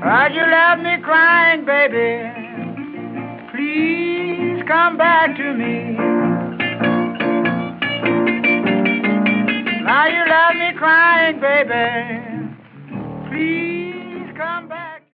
Why'd you left me crying, baby? Please come back to me.